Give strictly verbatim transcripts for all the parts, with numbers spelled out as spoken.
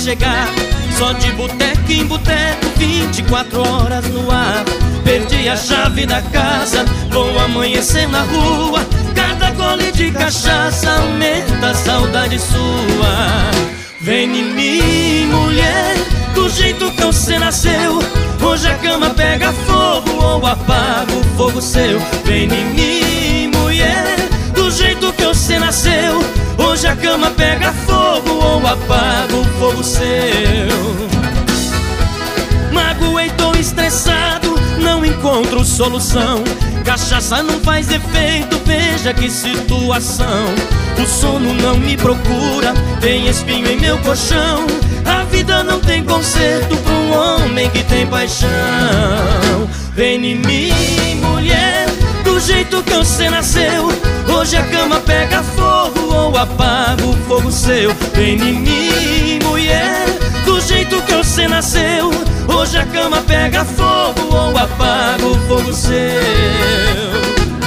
chegar. Só de boteco em boteco, vinte e quatro horas no ar. Perdi a chave da casa, vou amanhecer na rua. Cada gole de cachaça aumenta a saudade sua. Vem em mim, mulher, do jeito que você nasceu. Hoje a cama pega fogo ou apaga o fogo seu. Vem em mim, mulher, do jeito que você nasceu. Hoje a cama pega fogo ou apaga o fogo seu. Magoei, tô estressado, não encontro solução. Cachaça não faz efeito, veja que situação. O sono não me procura, tem espinho em meu colchão. A vida não tem conserto pra um homem que tem paixão. Vem em mim, mulher, do jeito que você nasceu. Hoje a cama pega fogo ou apaga o fogo seu. Vem em mim, mulher, do jeito que você nasceu. Hoje a cama pega fogo ou apaga o fogo seu.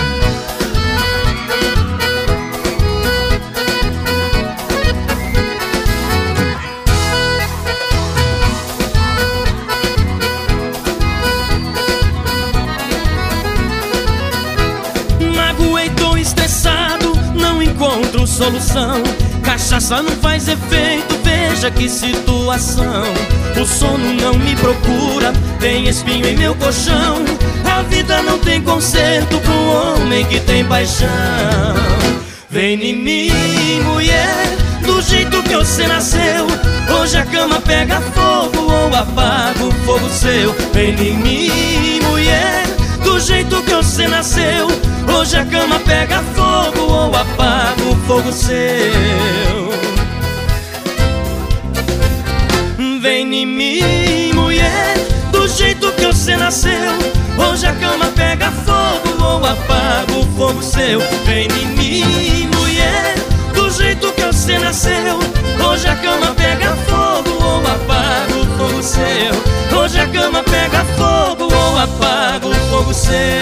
Magoei, tô estressado, não encontro solução. Cachaça não faz efeito, veja que situação. O sono não me procura, tem espinho em meu colchão. A vida não tem conserto pro homem que tem paixão. Vem em mim, mulher, do jeito que você nasceu. Hoje a cama pega fogo ou apaga o fogo seu. Vem em mim, mulher, do jeito que você nasceu. Hoje a cama pega fogo ou apaga o fogo seu. Vem em mim, mulher, do jeito que você nasceu. Hoje a cama pega fogo ou apaga o fogo seu. Vem em mim, mulher, do jeito que você nasceu. Hoje a cama pega fogo ou apaga o fogo seu. Hoje a cama pega fogo ou apaga o fogo seu.